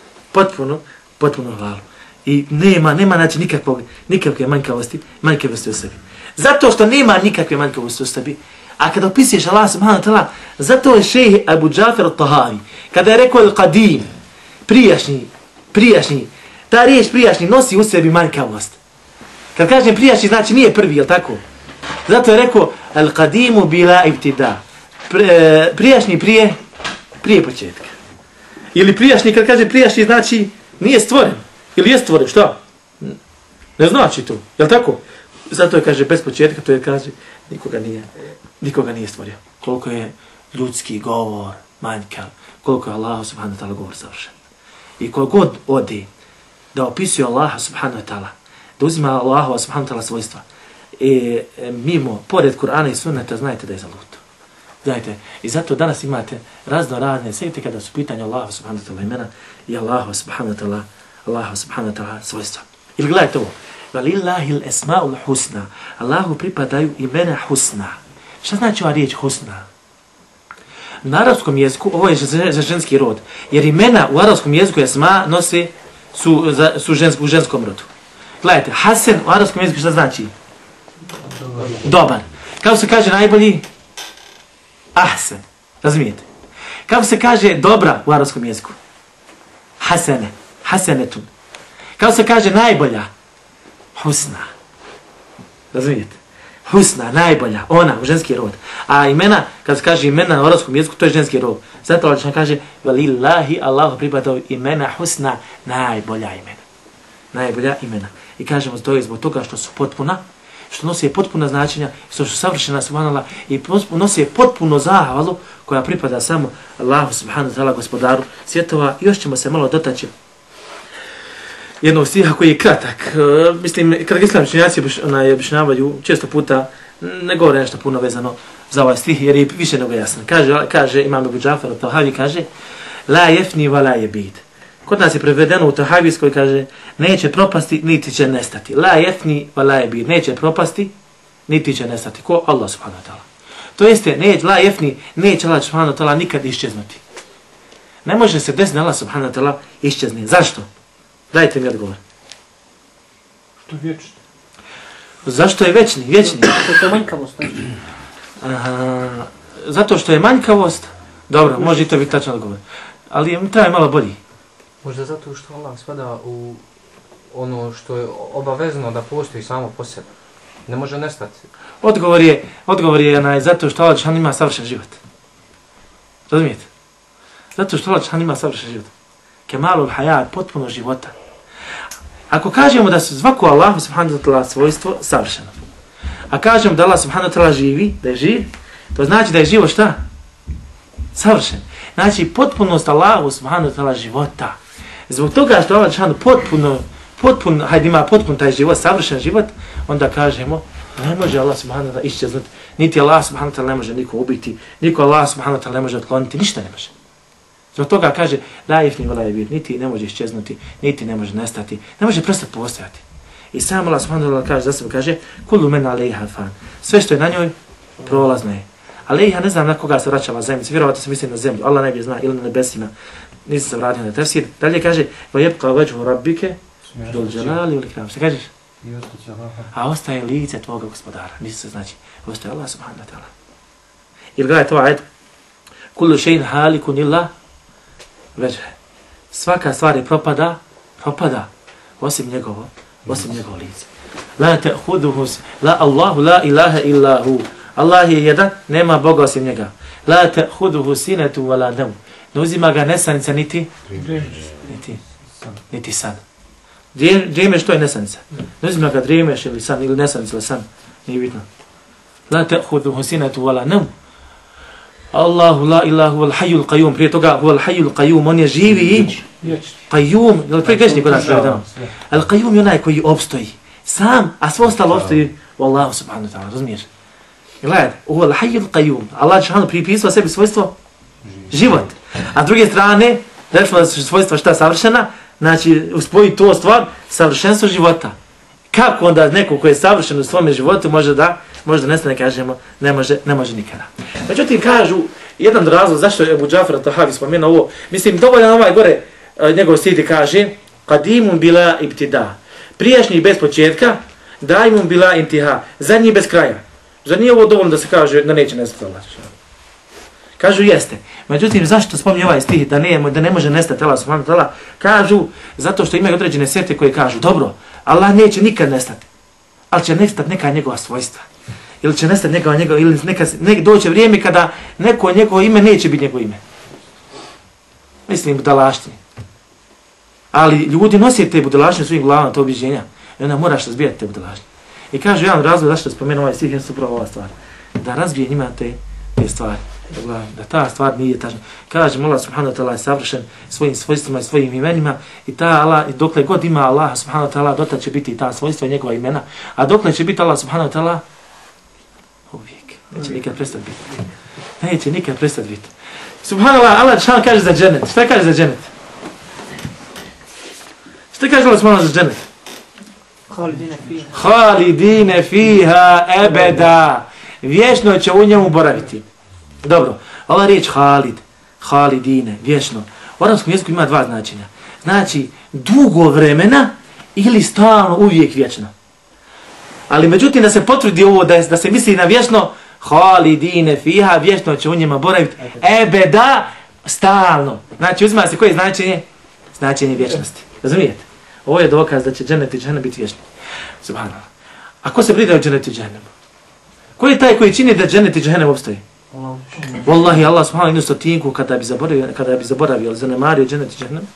Potpuno hvalu. I nema znači nikakve manjkavosti u sebi. Zato što nema nikakve manjkavosti u sebi. A kada opisuješ Allah subhanahu wa ta'ala, zato je šejh Abu Džafer al-Tahavi, kada je rekao al-Qadim, prijašnji, ta riječ prijašnji nosi u sebi manjkavost. Kad kažem prijašnji, znači nije prvi, jel tako? Zato je rekao al-Qadimu bila ibtida. Prijašnji prije početka. Ili prijašnji, kad kaže prijašnji, znači nije stvoren. Ili je stvoren, šta? Ne znači to, jel tako? Zato je kaže bez početka, to je kaže nikoga nije stvorio. Koliko je ljudski govor manjkav, koliko je Allah subhanahu wa ta'ala govor savršen. I koliko god ode da opisuje Allaha subhanahu wa ta'ala, da uzima Allaha subhanahu wa ta'ala svojstva, mimo, pored Kur'ana i sunneta, znajte da je zaluto. Znajte, i zato danas imate razne sekte kada su pitanja Allaha subhanahu wa ta'ala imena i Allaha subhanahu wa ta'ala svojstva. Ili gledajte ovo. Valillahil esma'ul husna. Allahu pripadaju imena husna. Šta znači ova riječ husna? Na arapskom jeziku, ovo je za ženski rod, jer imena u arapskom jeziku esma nose su u ženskom rodu. Gledajte, hasen u arapskom jeziku šta znači? Dobar. Kako se kaže najbolji? Ahsen. Razumijete? Kako se kaže dobra u arapskom jeziku? Hasene. Hasenetun. Kako se kaže najbolja? Husna. Razumijete? Husna, najbolja, ona, u ženski rod. A imena, kad se kaže imena u arapskom jeziku, to je ženski rod. Zato Allah kaže, valillahi Allahu pripadaju imena husna, najbolja imena. I kažemo to je zbog toga što su potpuna, što nose potpuna značenja, što su savršena subhanallah i nose potpuno zahvalu koja pripada samo Allahu subhanahu wa ta'ala, gospodaru svjetova. Još ćemo se malo dotaći jednog stiha koji je kratak. Mislim, kada islamski učenjaci objašnjavaju, često puta ne govore nešto puno vezano za ovaj stih, jer je više nego jasan. Kaže Imam Abu Džafer al-Tahavi, kaže la jefni wa la jebid. Kod nas je prevedeno u Tahavijskoj, kaže neće propasti, niti će nestati. La jefni wa la jebid. Neće propasti, niti će nestati. Ko? Allah subhanahu wa ta'ala. To jeste, la jefni, neće Allah subhanahu wa ta'ala nikad iščeznuti. Ne može se desiti Allah subhanahu wa ta'ala iščezni. Zašto? Dajte mi odgovor. Što je vječni? Zašto je vječni? To je manjkavost. Zato što je manjkavost. Dobro, može i to biti tačan odgovor. Ali mi treba malo bolji. Možda zato što Allah spada u ono što je obavezno da postoji samo po sebi. Ne može nestati. Odgovor je zato što Allah ima savršen život. Razumijete? Zato što Allah ima savršen život. Kemalul hayat, potpuno života. Ako kažemo da su svako Allahu subhanahu wa ta'ala svojstvo savršeno, a kažemo da Allah subhanahu wa ta'ala živi, da je živ, to znači da je život šta? Savršen. Znači potpunost Allahu subhanahu wa ta'ala života. Zbog toga što Allah ima potpun taj život, savršen život, onda kažemo ne može Allah subhanahu wa ta'ala iščeznuti, niti Allah subhanahu wa ta'ala ne može niko ubiti, niko Allah subhanahu wa ta'ala ne može otkloniti, ništa ne može. Zbog toga kaže, la jefni wa la jebid, niti ne može iščeznuti, niti ne može nestati, ne može prestati postojati. I sam Allah subhanahu wa ta'ala kaže za sebe, kaže, kullu men alejha fan. Sve što je na njoj, prolazno je. Alejha ne znam na koga se vraćava zemljica, vjerovatno se misli na zemlju, Allah najbolje zna, ili na nebesima. Nisam se vratio na tefsir. Dalje kaže, va jebqa vajhu rabbike, dol dželali ili kram. Šta kažeš? A ostaje lice tvoga gospodara. Nisi se znači, ostaje Allah subhanahu wa ta'ala. Ili gledaj to ajed, kullu še'in halikun illa veđe. Svaka stvar je propada, osim njegovo lice. La ta'khuduhu, la Allahu la ilaha illa hu. Allah je jedan, nema Boga osim njega. La ta'khuduhu sinatu wa la nawm. Ne uzima ga nesanica niti san. Drijemeš, to je nesanica. Ne uzima ga drijemeš ili san, ili nesanica ili san. Nije bitno. La ta'khuduhu sinatu wa la nawm. Allahu la ilaha huwal hayyul qayyum. Prije toga huwal hayyul qayyum, on je živi i qayyum, jel prije grešni kod nas prevedeno. Al qayyum je onaj koji opstoji sam, a sve ostalo opstoji u Allahu subhanahu wa ta'ala, razumiješ? Gledajte, ovo je Al-Hayyul Qayyum. Allah dželešanu pripisao sebi svojstvo život. A s druge strane, rekli da su svojstva šta savršena, znači uspoji to stvar, savršenstvo života. Kako onda neko koji je savršen u svome životu može da nestane, kažemo, ne može nikada. Međutim, kažu, jedan razlog zašto je Ebu Džafar al-Tahavi spomenuo ovo, mislim, dovoljno ovaj gore njegov stih kaže, Qadimun bila ibtida, prijašnji bez početka, daimun bila intiha, zadnji bez kraja. Zar nije ovo dovoljno da se kaže da neće nestati Allah? Kažu jeste. Međutim, zašto spominje ovaj stih da ne može nestati Allah subhanahu wa ta'ala? Kažu zato što imaju određene sekte koje kažu dobro, Allah neće nikad nestati, ali će nestati neka njegova svojstva. Ili će nestati ili doće vrijeme kada neko njegovo ime neće biti njegovo ime. Mislim, budalaštine. Ali ljudi nose te budalaštine svojim glavama, to objeđenja. I onda moraš razbijati te budalaštine. I kaže jedan razlog zašto spomenu ovaj stih, jest upravo ova stvar. Da razbije njima te stvari. Da ta stvar nije tačna. Kaže, Allah subhanahu wa ta'ala je savršen svojim svojstvima i svojim imenima i dokle god ima Allah subhanahu wa ta'ala, dotad će biti ta svojstva i njegova imena. A dokle će biti Allah subhanahu wa ta'ala, uvijek. Neće nikad prestati biti. Neće nikad prestati biti. Subhanallah, Allah šan kaže za dženet. Šta kaže za dženet? Šta kaže Allah subhanahu za dženet? Khalidine fiha ebeda. Vječno će u njemu boraviti. Dobro, ova riječ Khalidine, vječno. U arapskom jeziku ima dva značenja. Znači, dugo vremena ili stalno, uvijek vječno. Ali međutim da se potvrdi ovo da se misli na vječno, Khalidine fiha, vječno će u njima boraviti. Ebeda, stalno. Znači, uzima se koje značenje? Značenje vječnosti. Razumijete? Ovo je dokaz da će džennet i džehennem biti vječni. Subhanallah. A ko se brine o džennetu i džehennemu? Ko je taj koji čini da džennet i džehennem opstoji? Wallahi, Allah subhanahu jednu stotinku kada bi zaboravio, zanemario džennet i džehennem,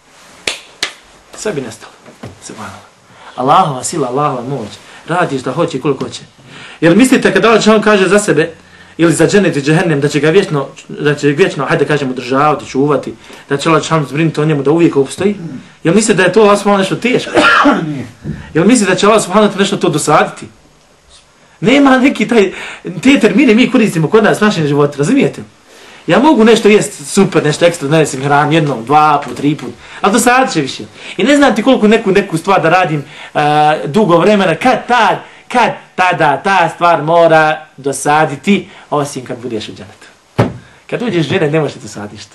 sve bi nestalo. Subhanallah. Allahova sila, Allahova moć. Radi šta hoće i koliko hoće. Jer mislite kada Allah kaže za sebe ili za džennet i džehennem da će ga vječno, hajde kažemo, održavati, čuvati, da će Allah zbrinuti o njemu da uvijek opstoji? Jel mislite da je to Allah subhanahu nešto teško? Jel mislite da će Allah subhanahu nešto to dosaditi? Nema neki te termine mi koristimo kod nas u našem životu, razumijete? Ja mogu nešto jest super, nešto ekstra, donesim hran jednom, 2 put, 3 put, ali dosadit će više. I ne znam ti koliko neku stvar da radim dugo vremena, kad tada ta stvar mora dosaditi, osim kad budeš u dženetu. Kad uđeš u dženet, ne možeš dosaditi ništa.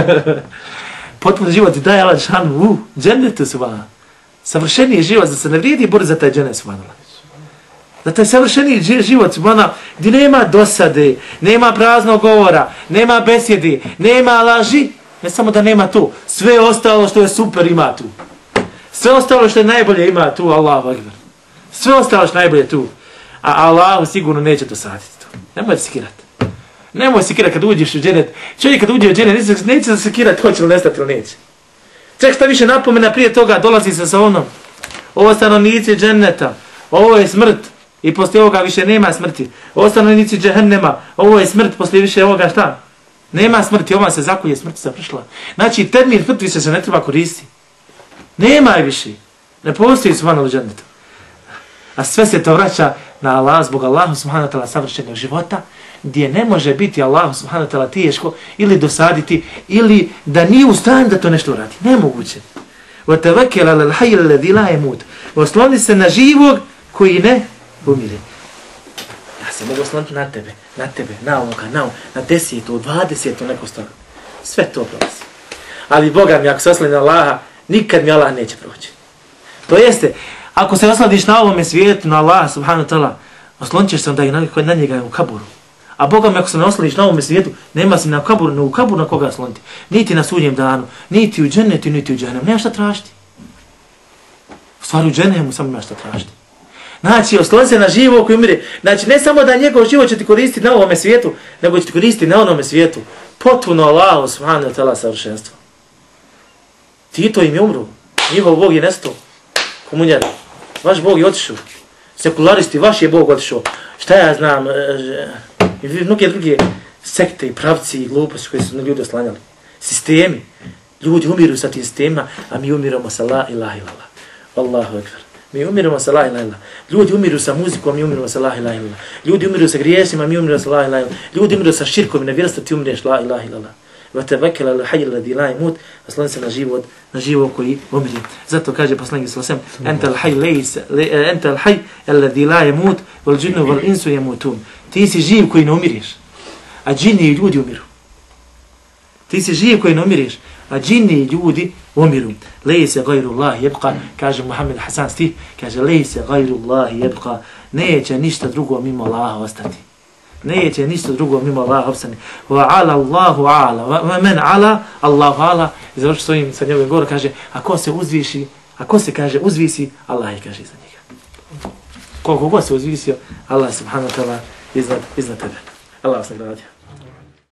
Potpuno život ti daje Allah džanu, dženetu subhana. Savršeniji život, da se ne vrijedi boriti za taj dženet subhana. Da taj savršeniji život subhana, gdje nema dosade, nema praznog govora, nema besjedi, nema laži, ne samo da nema tu, sve ostalo što je super ima tu. Sve ostalo što je najbolje ima tu, Allahu akbar. Sve ostalo što najbolje tu. A Allahu sigurno neće dosaditi to. Nemoj da sekirati. Nemoj sekirati kad uđeš u dženet. Čovjek kad uđe u dženet neće da sekirati hoće li nestati ili neće. Čak šta više napomena prije toga dolazi se sa onom. Ovo stanovnici dženeta. Ovo je smrt. I poslije ovoga više nema smrti. Ovo stanovnici džehennema. Ovo je smrt. Poslije više ovoga šta? Nema smrti. Ova se zakuje, smrt se prišla. Znači termin smrt više se ne treba koristiti. Nema je više. Ne postoji subhanahu u džennetu. A sve se to vraća na Allah, zbog Allahu subhanahu wa ta'ala savršenog života, gdje ne može biti Allahu subhanahu wa ta'ala teško ili dosaditi, ili da nije u stanju da to nešto uradi. Nemoguće. وَتَوَكَّلَ عَلَى الْحَيِّ الَّذِي لَا يَمُوتُ. Osloni se na živog koji ne umire. Ja se mogu osloniti na tebe, na ovoga, na 10, 20, neko stvar. Sve to prolazi. Ali Boga mi, ako se osloni na Allaha, nikad mi Allah neće proći. To jeste, ako se osloniš na ovome svijetu, na Allah subhanahu wa ta'ala, oslonit ćeš se onda i na njega u kaburu. A Boga mi, ako se ne osloniš na ovome svijetu, nema si na kaburu na koga osloniti. Niti na sudnjem danu, niti u džennetu, niti u džehennemu. Nema šta tražiti. U stvari u džehennemu samo ima šta tražiti. Znači, osloni se na živo koji umire. Znači, ne samo da njegov život će ti koristiti na ovome svijetu, nego će ti koristiti na onome svijetu. Potpuno Allahu subhanahu wa ta'ala savršenstvo. Tito im je umru. Njihov Bog je nestao. Komunjari. Vaš Bog je otišao. Sekularisti, vaš je Bog otišao. Šta ja znam, i mnoge druge sekte i pravci i gluposti koje su na ljudi oslanjali. Sistemi. Ljudi umiru sa tim sistemima, a mi umiramo sa la ilaha illallah. Allahu ekber. Mi umiremo sa la ilaha illallah. Ljudi umiru sa muzikom, mi umiremo sa la ilaha illallah. Ljudi umiru sa grijesima, mi umiremo sa la ilaha illallah. Ljudi umiru sa širkom i nevjerstvom, ti umireš la ilaha illallah. Wa tawakkal ala al-hayy alladhi la yamut, aslan se na život koji umire. Zato kaže poslanik sallallahu alejhi ve sellem: anta al-hayy alladhi la yamut wal jinnu wal insu yamutun. Ti si živ koji ne umireš, a džini i ljudi umiru. Ti si živ koji ne umireš, a džini i ljudi umiru. Lejse gajru Allah jebqa, kaže Muhammed Hasan stih, kaže lejse gajru Allah jebqa, neće ništa drugo mimo Allaha ostati. Neće ništa drugo mimo Allaha ostati. Wa ala Allahu ala, wa men ala, Allahu ala. I završi svojim sa njegovim govorom, kaže, ako se uzviši, ako se kaže uzvisi, Allah je kaže za njega. Koliko god se uzvisio, Allah subhanahu wa ta'ala iznad tebe. Allah vas nagradio.